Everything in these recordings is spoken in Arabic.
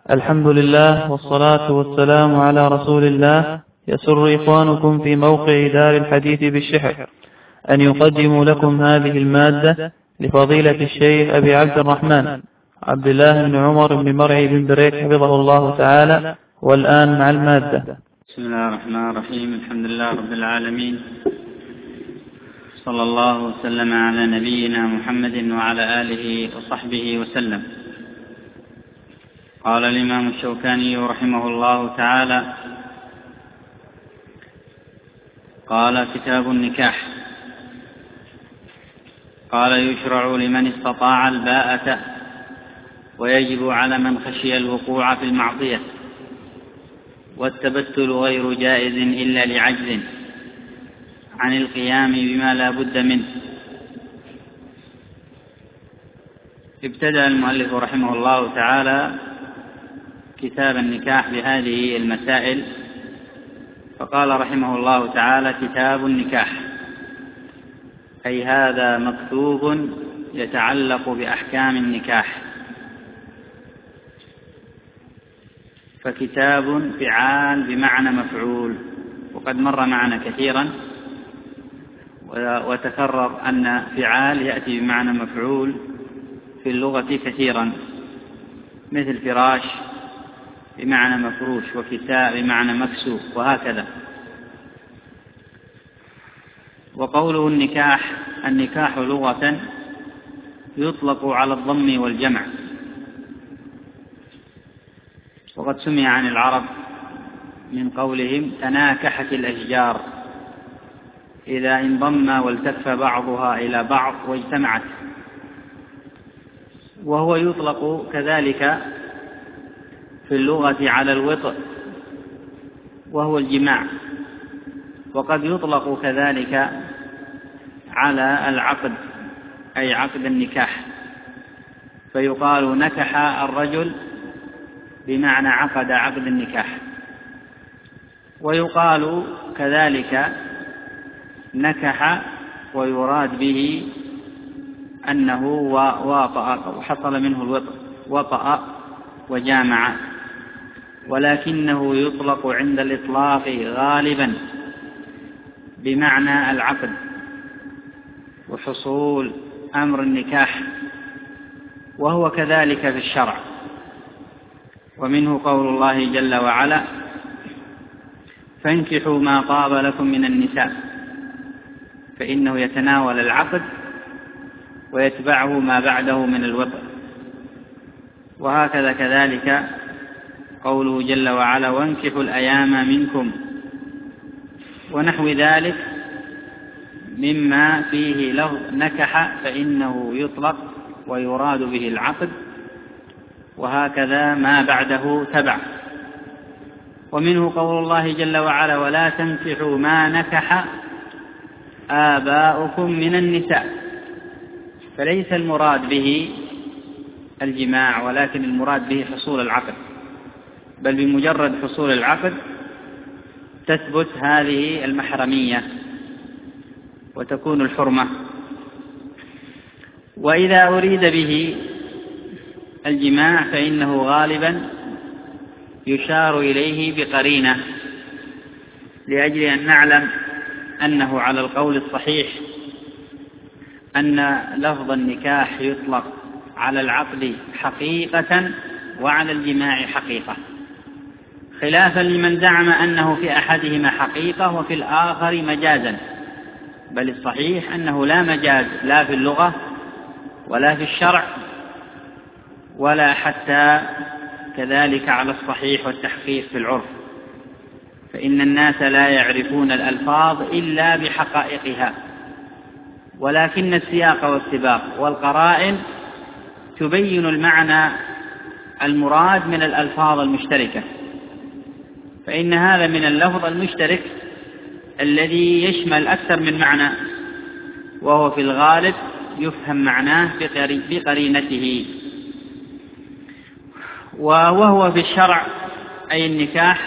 الحمد لله والصلاة والسلام على رسول الله. يسر إخوانكم في موقع دار الحديث بالشحر أن يقدموا لكم هذه المادة لفضيلة الشيخ أبي عبد الرحمن عبد الله بن عمر بن مرعي بن بريك حفظه الله تعالى. والآن مع المادة. بسم الله الرحمن الرحيم. الحمد لله رب العالمين، صلى الله وسلم على نبينا محمد وعلى آله وصحبه وسلم. قال الإمام الشوكاني رحمه الله تعالى: قال: كتاب النكاح. قال: يشرع لمن استطاع الباءة، ويجب على من خشي الوقوع في المعصية، والتبتل غير جائز إلا لعجز عن القيام بما لا بد منه. ابتدأ المؤلف رحمه الله تعالى كتاب النكاح بهذه المسائل، فقال رحمه الله تعالى: كتاب النكاح، أي هذا مكتوب يتعلق بأحكام النكاح. فكتاب فعال بمعنى مفعول، وقد مر معنا كثيرا وتكرر أن فعال يأتي بمعنى مفعول في اللغة كثيرا، مثل فراش بمعنى مفروش، وكساء بمعنى مكسو، وهكذا. وقوله النكاح لغة يطلق على الضم والجمع، وقد سمع عن العرب من قولهم: تناكحت الأشجار، إذا انضم والتف بعضها إلى بعض واجتمعت. وهو يطلق كذلك في اللغة على الوطء وهو الجماع، وقد يطلق كذلك على العقد، أي عقد النكاح، فيقال نكح الرجل بمعنى عقد النكاح. ويقال كذلك نكح ويراد به أنه واطأ وحصل منه الوطء، وطأ وجامع، ولكنه يطلق عند الإطلاق غالبا بمعنى العقد وحصول أمر النكاح، وهو كذلك في الشرع. ومنه قول الله جل وعلا: فانكحوا ما طاب لكم من النساء، فإنه يتناول العقد ويتبعه ما بعده من الوطء. وهكذا كذلك قوله جل وعلا: وانكحوا الأيام منكم، ونحو ذلك مما فيه لفظ نكح، فإنه يطلق ويراد به العقد، وهكذا ما بعده تبع. ومنه قول الله جل وعلا: ولا تنكحوا ما نكح آباؤكم من النساء، فليس المراد به الجماع، ولكن المراد به حصول العقد، بل بمجرد حصول العقد تثبت هذه المحرمية وتكون الحرمة. وإذا أريد به الجماع فإنه غالبا يشار إليه بقرينة، لأجل أن نعلم أنه على القول الصحيح أن لفظ النكاح يطلق على العقد حقيقة وعلى الجماع حقيقة، خلافا لمن زعم أنه في أحدهما حقيقة وفي الآخر مجازا. بل الصحيح أنه لا مجاز، لا في اللغة ولا في الشرع، ولا حتى كذلك على الصحيح والتحقيق في العرف، فإن الناس لا يعرفون الألفاظ إلا بحقائقها، ولكن السياق والسباق والقرائن تبين المعنى المراد من الألفاظ المشتركة. فإن هذا من اللفظ المشترك الذي يشمل أكثر من معنى، وهو في الغالب يفهم معناه بقرينته. وهو في الشرع أي النكاح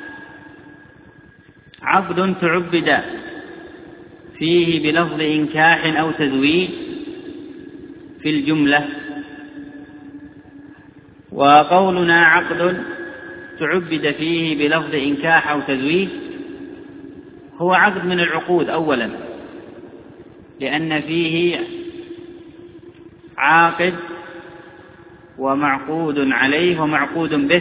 عقد تعبد فيه بلفظ إنكاح أو تزويج في الجملة، وقولنا عقد تعبد فيه بلفظ إنكاح أو تزويج هو عقد من العقود أولا، لأن فيه عاقد ومعقود عليه ومعقود به.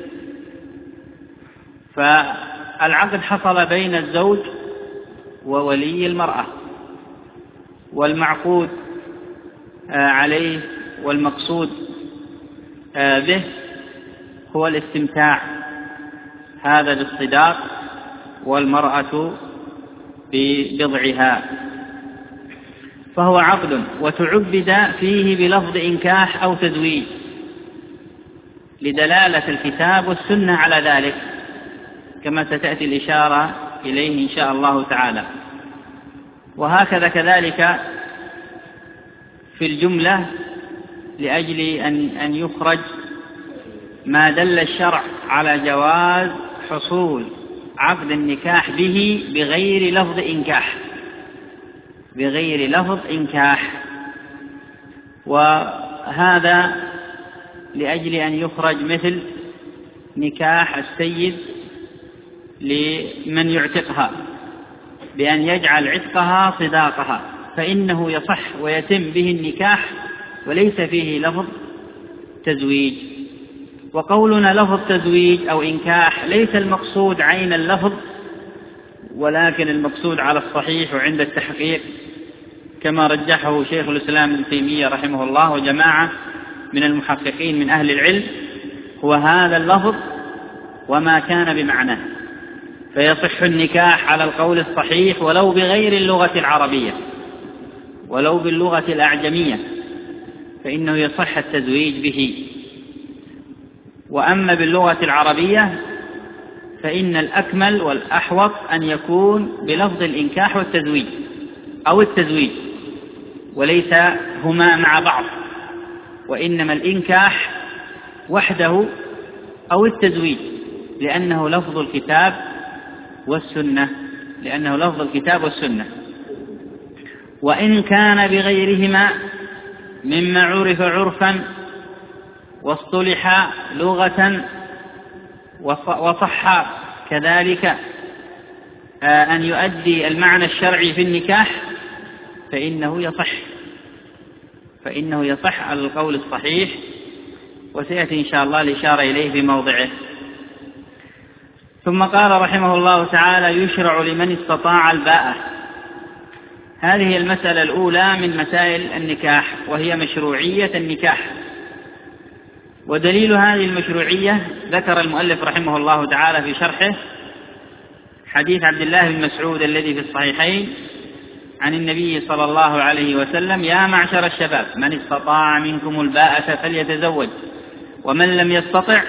فالعقد حصل بين الزوج وولي المرأة، والمعقود عليه والمقصود به هو الاستمتاع، هذا بالصداق والمرأة ببضعها، فهو عقد وتعبد فيه بلفظ إنكاح أو تزويج لدلالة الكتاب والسنة على ذلك، كما ستأتي الإشارة إليه إن شاء الله تعالى. وهكذا كذلك في الجملة لأجل أن يخرج ما دل الشرع على جواز حصول عقد النكاح به بغير لفظ إنكاح، بغير لفظ إنكاح. وهذا لأجل أن يخرج مثل نكاح السيد لمن يعتقها بأن يجعل عتقها صداقها، فإنه يصح ويتم به النكاح وليس فيه لفظ تزويج. وقولنا لفظ تزويج أو إنكاح ليس المقصود عين اللفظ، ولكن المقصود على الصحيح وعند التحقيق كما رجحه شيخ الإسلام ابن تيمية رحمه الله وجماعة من المحققين من أهل العلم، هو هذا اللفظ وما كان بمعناه، فيصح النكاح على القول الصحيح ولو بغير اللغة العربية، ولو باللغة الأعجمية فإنه يصح التزويج به. وأما باللغة العربية فإن الأكمل والأحوط أن يكون بلفظ الإنكاح والتزويج أو التزويج، وليس هما مع بعض، وإنما الإنكاح وحده أو التزويج، لأنه لفظ الكتاب والسنة، لأنه لفظ الكتاب والسنة. وإن كان بغيرهما مما عرف عرفا واصطلح لغة وصح كذلك أن يؤدي المعنى الشرعي في النكاح فإنه يصح على القول الصحيح، وسيأتي إن شاء الله الإشارة إليه في موضعه. ثم قال رحمه الله تعالى: يشرع لمن استطاع الباءة. هذه المسألة الأولى من مسائل النكاح، وهي مشروعية النكاح. ودليل هذه المشروعية ذكر المؤلف رحمه الله تعالى في شرحه حديث عبد الله بن مسعود الذي في الصحيحين عن النبي صلى الله عليه وسلم: يا معشر الشباب من استطاع منكم الباءة فليتزوج، ومن لم يستطع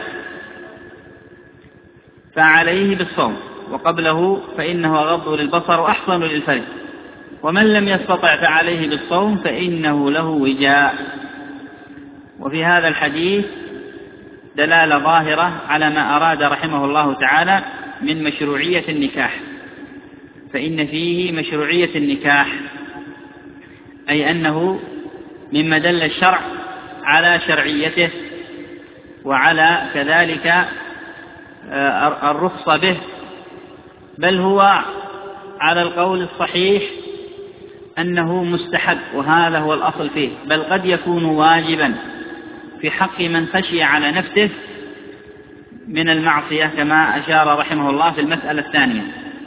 فعليه بالصوم، وقبله فإنه أغض للبصر وأحصن للفرج، ومن لم يستطع فعليه بالصوم فإنه له وجاء. وفي هذا الحديث دلالة ظاهرة على ما أراد رحمه الله تعالى من مشروعية النكاح، فإن فيه مشروعية النكاح، أي أنه مما دل الشرع على شرعيته وعلى كذلك الرخصة به، بل هو على القول الصحيح أنه مستحب، وهذا هو الأصل فيه، بل قد يكون واجبا في حق من خشي على نفسه من المعصية، كما أشار رحمه الله في المسألة الثانية.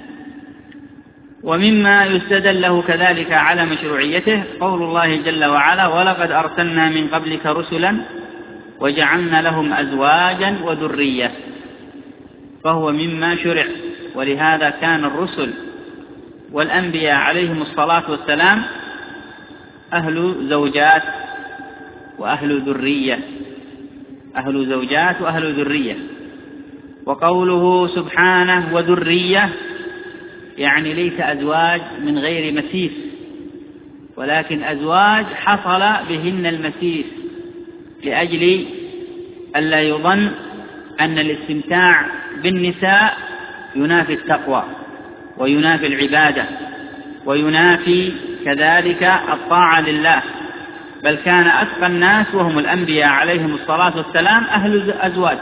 ومما يستدل له كذلك على مشروعيته قول الله جل وعلا: ولقد أرسلنا من قبلك رسلا وجعلنا لهم أزواجا وذرية، فهو مما شرع. ولهذا كان الرسل والأنبياء عليهم الصلاة والسلام أهل زوجات وأهل ذرية، أهل زوجات وأهل ذرية. وقوله سبحانه وذرية يعني ليس أزواج من غير مسيس، ولكن أزواج حصل بهن المسيس، لأجل ألا يظن أن الاستمتاع بالنساء ينافي التقوى وينافي العبادة وينافي كذلك الطاعة لله، بل كان أتقى الناس وهم الأنبياء عليهم الصلاة والسلام أهل أزواج،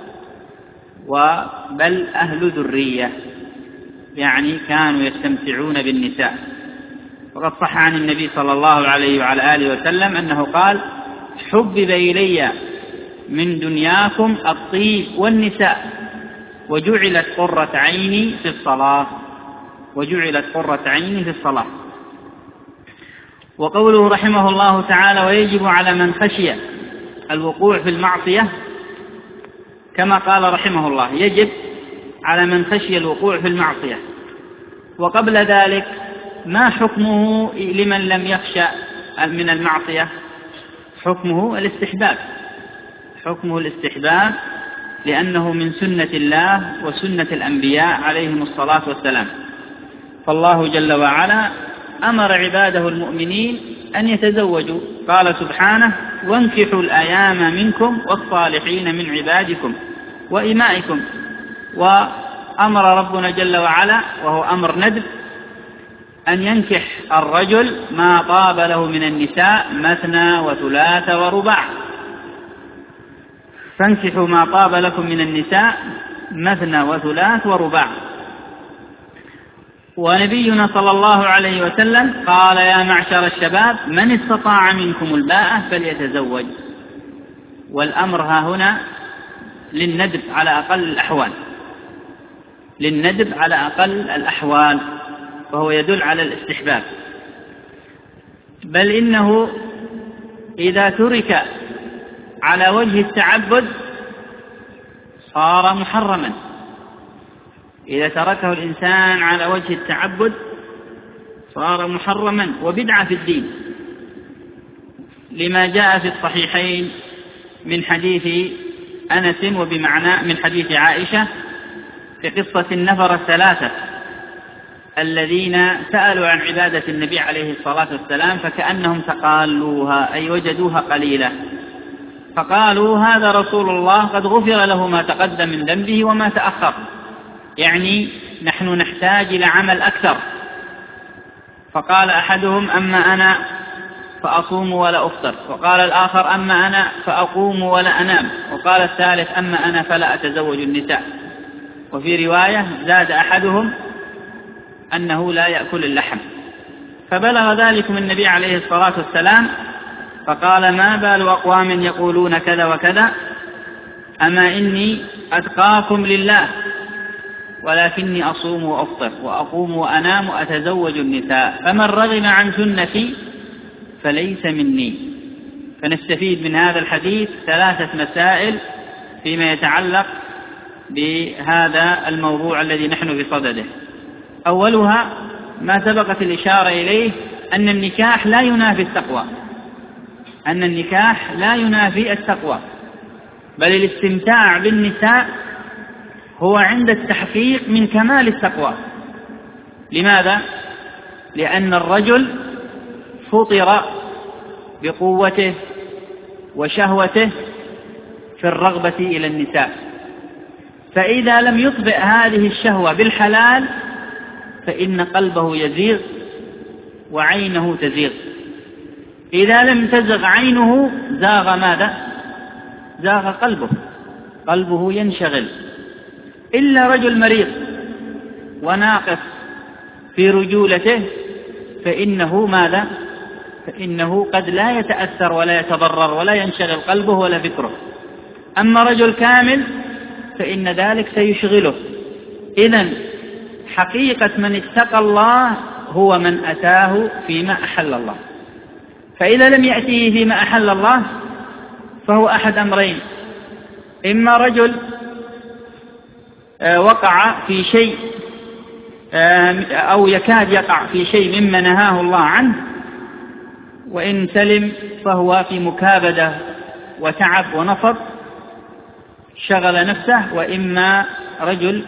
بل أهل ذرية، يعني كانوا يستمتعون بالنساء. وقد صح عن النبي صلى الله عليه وعلى آله وسلم أنه قال: حبب إلي من دنياكم الطيب والنساء وجعلت قرة عيني في الصلاة. وقوله رحمه الله تعالى: ويجب على من خشي الوقوع في المعصية، كما قال رحمه الله: يجب على من خشي الوقوع في المعصية. وقبل ذلك ما حكمه لمن لم يخشى من المعصية؟ حكمه الاستحباب، لأنه من سنة الله وسنة الأنبياء عليهم الصلاة والسلام. فالله جل وعلا أمر عباده المؤمنين أن يتزوجوا، قال سبحانه: وانكحوا الأيام منكم والصالحين من عبادكم وإمائكم. وأمر ربنا جل وعلا، وهو أمر ندب، أن ينكح الرجل ما طاب له من النساء مثنى وثلاث ورباع. فانكحوا ما طاب لكم من النساء مثنى وثلاث ورباع. ونبينا صلى الله عليه وسلم قال: يا معشر الشباب من استطاع منكم الباءة فليتزوج. والأمر ها هنا للندب على أقل الأحوال، وهو يدل على الاستحباب. بل إنه إذا ترك على وجه التعبد صار محرما. إذا تركه الإنسان على وجه التعبد صار محرما وبدعة في الدين، لما جاء في الصحيحين من حديث أنس وبمعنى من حديث عائشة في قصة النفر الثلاثة الذين سألوا عن عبادة النبي عليه الصلاة والسلام فكأنهم تقالوها، أي وجدوها قليلة، فقالوا: هذا رسول الله قد غفر له ما تقدم من ذنبه وما تأخر، يعني نحن نحتاج إلى عمل أكثر. فقال أحدهم: أما أنا فأصوم ولا أفطر. وقال الآخر: أما أنا فأقوم ولا أنام. وقال الثالث: أما أنا فلا أتزوج النساء. وفي رواية زاد أحدهم أنه لا يأكل اللحم. فبلغ ذلك من النبي عليه الصلاة والسلام فقال: ما بال أقوام يقولون كذا وكذا، أما إني أتقاكم لله ولكني أصوم وأفطر وأقوم وأنام وأتزوج النساء، فمن رغب عن سنتي فليس مني. فنستفيد من هذا الحديث 3 مسائل فيما يتعلق بهذا الموضوع الذي نحن بصدده. أولها ما سبقت الإشارة إليه، أن النكاح لا ينافي التقوى، بل الاستمتاع بالنساء هو عند التحقيق من كمال التقوى. لماذا؟ لأن الرجل فطر بقوته وشهوته في الرغبة إلى النساء، فإذا لم يطبع هذه الشهوة بالحلال فإن قلبه يزيغ وعينه تزيغ. إذا لم تزغ عينه زاغ ماذا؟ زاغ قلبه ينشغل. إلا رجل مريض وناقص في رجولته فإنه ماذا؟ فإنه قد لا يتأثر ولا يتضرر ولا ينشغل قلبه ولا فكره. أما رجل كامل فإن ذلك سيشغله. إذن حقيقة من اتقى الله هو من أتاه فيما أحل الله. فإذا لم يأتيه فيما أحل الله فهو أحد أمرين: إما رجل وقع في شيء أو يكاد يقع في شيء مما نهاه الله عنه، وإن سلم فهو في مكابدة وتعب ونصب شغل نفسه، وإما رجل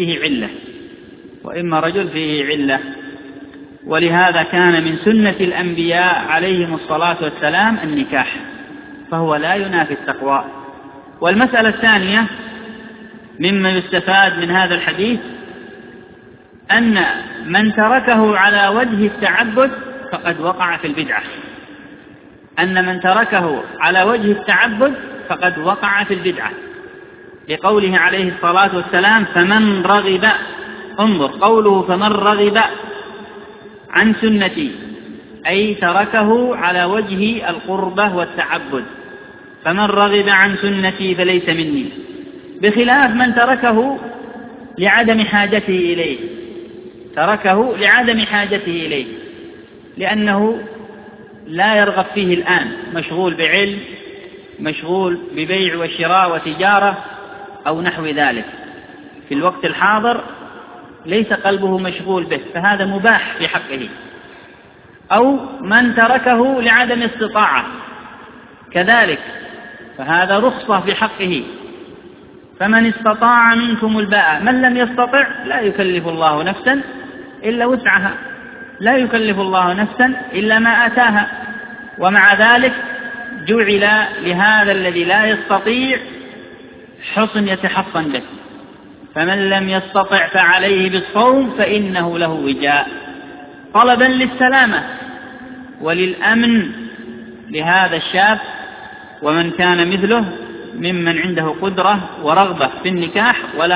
فيه علة. ولهذا كان من سنة الأنبياء عليهم الصلاة والسلام النكاح، فهو لا ينافي التقوى. والمسألة الثانية مما يستفاد من هذا الحديث أن من تركه على وجه التعبد فقد وقع في البدعة، أن من تركه على وجه التعبد فقد وقع في البدعة، لقوله عليه الصلاة والسلام: فمن رغب، انظر قوله فمن رغب عن سنتي، أي تركه على وجه القربة والتعبد. فمن رغب عن سنتي فليس مني، بخلاف من تركه لعدم حاجته إليه، تركه لعدم حاجته إليه لأنه لا يرغب فيه الآن، مشغول بعلم، مشغول ببيع وشراء وتجارة أو نحو ذلك، في الوقت الحاضر ليس قلبه مشغول به، فهذا مباح في حقه. أو من تركه لعدم استطاعة كذلك، فهذا رخصة في حقه. فمن استطاع منكم الباءة، من لم يستطع لا يكلف الله نفسا إلا وسعها، لا يكلف الله نفسا إلا ما آتاها، ومع ذلك جعل لهذا الذي لا يستطيع حصن يتحصن به. فمن لم يستطع فعليه بالصوم فإنه له وجاء، طلبا للسلامة وللأمن لهذا الشاب ومن كان مثله ممن عنده قدرة ورغبة في النكاح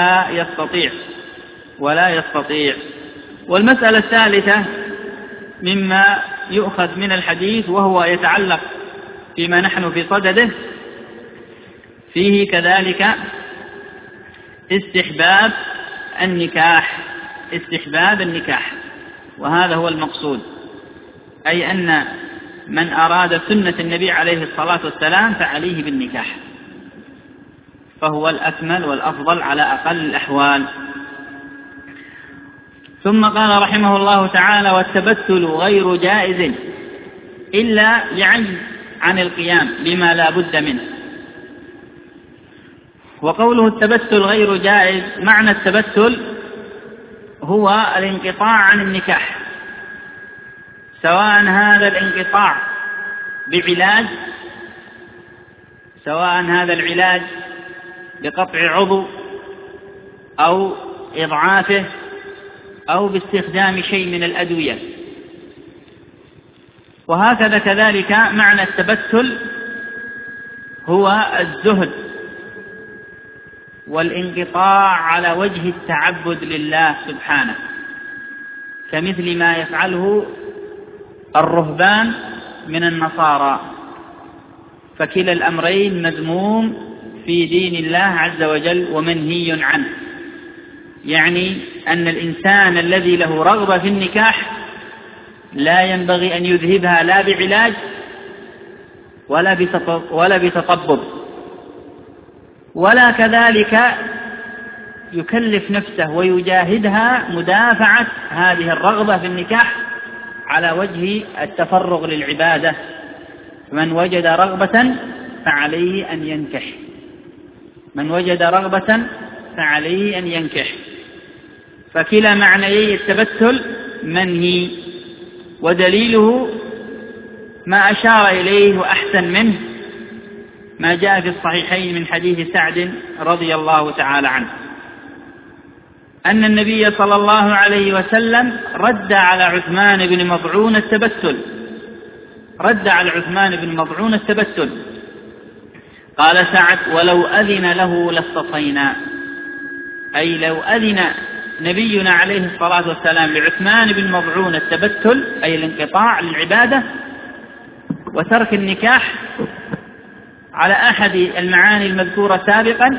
ولا يستطيع. والمسألة الثالثة مما يؤخذ من الحديث وهو يتعلق فيما نحن في صدده، فيه كذلك استحباب النكاح، وهذا هو المقصود، أي أن من أراد سنة النبي عليه الصلاة والسلام فعليه بالنكاح، فهو الأكمل والأفضل على أقل الأحوال. ثم قال رحمه الله تعالى: والتبتل غير جائز إلا لعجز عن القيام لما لا بد منه. وقوله التبتل غير جائز، معنى التبتل هو الانقطاع عن النكاح، سواء هذا الانقطاع بعلاج، سواء هذا العلاج بقطع عضو أو إضعافه أو باستخدام شيء من الأدوية. وهكذا كذلك معنى التبتل هو الزهد والانقطاع على وجه التعبد لله سبحانه، كمثل ما يفعله الرهبان من النصارى، فكلا الأمرين مذموم في دين الله عز وجل ومنهي عنه. يعني أن الإنسان الذي له رغبة في النكاح لا ينبغي أن يذهبها لا بعلاج ولا بتطبب، ولا كذلك يكلف نفسه ويجاهدها مدافعة هذه الرغبة في النكاح على وجه التفرغ للعبادة. من وجد رغبة فعليه أن ينكح، من وجد رغبة فعليه أن ينكح. فكلا معنيي التبتل منهي، ودليله ما أشار إليه وأحسن منه ما جاء في الصحيحين من حديث سعد رضي الله تعالى عنه أن النبي صلى الله عليه وسلم رد على عثمان بن مضعون التبتل، قال سعد: ولو أذن له لاستطينا، أي لو أذن نبينا عليه الصلاة والسلام لعثمان بن مضعون التبتل، أي الانقطاع للعبادة وترك النكاح على أحد المعاني المذكورة سابقا،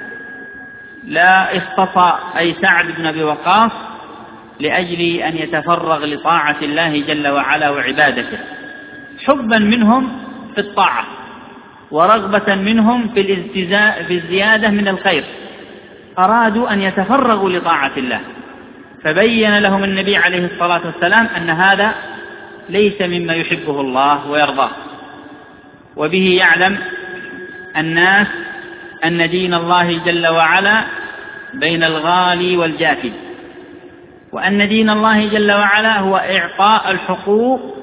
لا اصطفى أي سعد بن أبي وقاص لأجل أن يتفرغ لطاعة الله جل وعلا وعبادته، حبا منهم في الطاعة ورغبة منهم في الزيادة من الخير، أرادوا أن يتفرغوا لطاعة الله، فبين لهم النبي عليه الصلاة والسلام أن هذا ليس مما يحبه الله ويرضاه. وبه يعلم الناس أن دين الله جل وعلا بين الغالي والجافي، وأن دين الله جل وعلا هو إعطاء الحقوق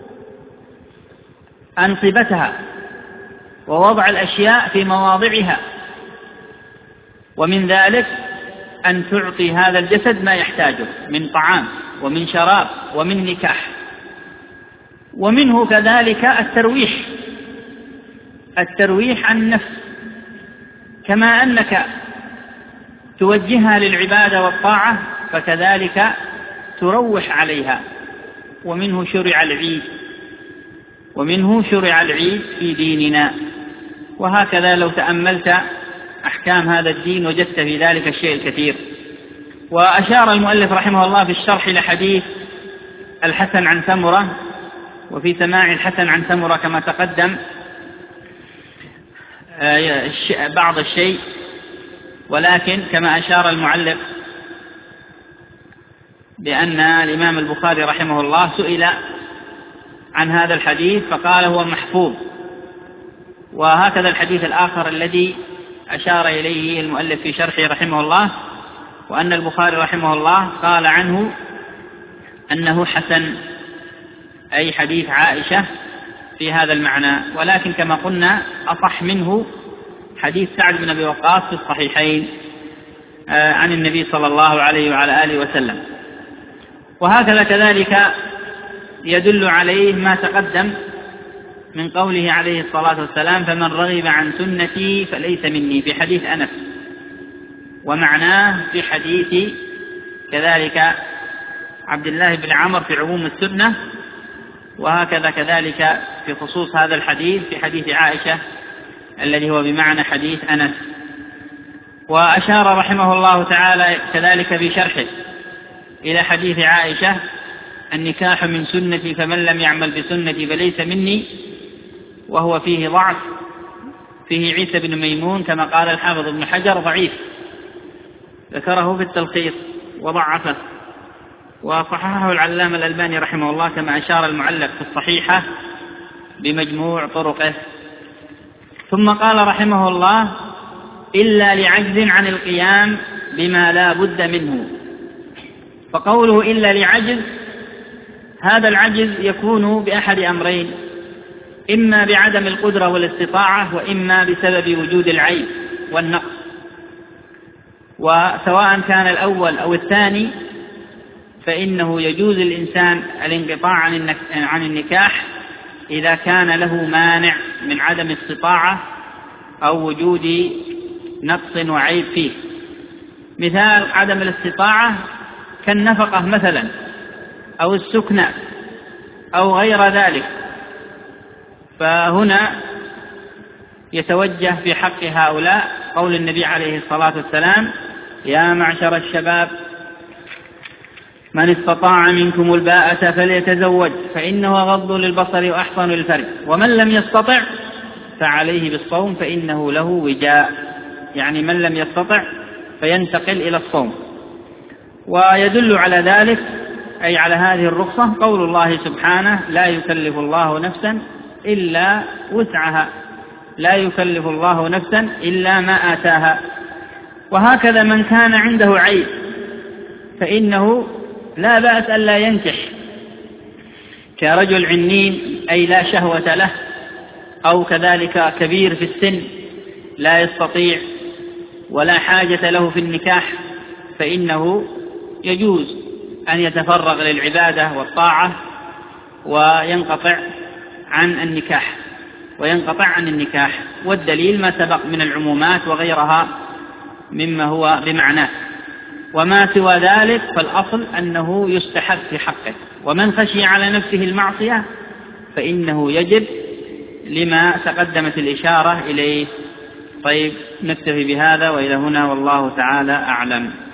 أنصبتها ووضع الأشياء في مواضعها، ومن ذلك أن تعطي هذا الجسد ما يحتاجه من طعام ومن شراب ومن نكاح، ومنه كذلك الترويح عن النفس، كما أنك توجهها للعبادة والطاعة فكذلك تروح عليها. ومنه شرع العيد في ديننا. وهكذا لو تأملت أحكام هذا الدين وجدت في ذلك الشيء الكثير. وأشار المؤلف رحمه الله في الشرح لحديث الحسن عن سمرة، وفي سماع الحسن عن سمرة كما تقدم بعض الشيء، ولكن كما أشار المعلق بأن الإمام البخاري رحمه الله سئل عن هذا الحديث فقال هو محفوظ. وهكذا الحديث الآخر الذي أشار إليه المؤلف في شرحه رحمه الله، وأن البخاري رحمه الله قال عنه أنه حسن، أي حديث عائشة في هذا المعنى. ولكن كما قلنا أصح منه حديث سعد بن أبي وقاص في الصحيحين عن النبي صلى الله عليه وعلى آله وسلم. وهكذا كذلك يدل عليه ما تقدم من قوله عليه الصلاة والسلام فمن رغب عن سنتي فليس مني في حديث أنس، ومعناه في حديث كذلك عبد الله بن عمرو في عموم السنة، وهكذا كذلك في خصوص هذا الحديث في حديث عائشة الذي هو بمعنى حديث أنس. وأشار رحمه الله تعالى كذلك في شرحه إلى حديث عائشة النكاح من سنتي فمن لم يعمل بسنتي فليس مني، وهو فيه ضعف، فيه عيسى بن ميمون كما قال الحافظ ابن حجر ضعيف، ذكره في التلخيص وضعفه، وصححه العلامة الألباني رحمه الله كما أشار المعلق في الصحيحة بمجموع طرقه. ثم قال رحمه الله إلا لعجز عن القيام بما لا بد منه. فقوله إلا لعجز، هذا العجز يكون بأحد أمرين، إما بعدم القدرة والاستطاعة، وإما بسبب وجود العيب والنقص. وسواء كان الأول أو الثاني فإنه يجوز للإنسان الانقطاع عن النكاح إذا كان له مانع من عدم استطاعة أو وجود نقص وعيب فيه. مثال عدم الاستطاعة كالنفقة مثلا أو السكنى أو غير ذلك، فهنا يتوجه في حق هؤلاء قول النبي عليه الصلاة والسلام يا معشر الشباب من استطاع منكم الباءة فليتزوج فإنه غض للبصر وأحصن للفرج، ومن لم يستطع فعليه بالصوم فإنه له وجاء، يعني من لم يستطع فينتقل إلى الصوم. ويدل على ذلك أي على هذه الرخصة قول الله سبحانه لا يكلف الله نفسا إلا وسعها، لا يكلف الله نفسا إلا ما آتاها. وهكذا من كان عنده عيب فإنه لا بأس ألا ينكح، كرجل عنين أي لا شهوة له، أو كذلك كبير في السن لا يستطيع ولا حاجة له في النكاح، فإنه يجوز أن يتفرغ للعبادة والطاعة وينقطع عن النكاح. والدليل ما سبق من العمومات وغيرها مما هو بمعناه. وما سوى ذلك فالأصل أنه يستحب في حقه، ومن خشي على نفسه المعصية فإنه يجب لما تقدمت الإشارة إليه. طيب نكتفي بهذا وإلى هنا، والله تعالى أعلم.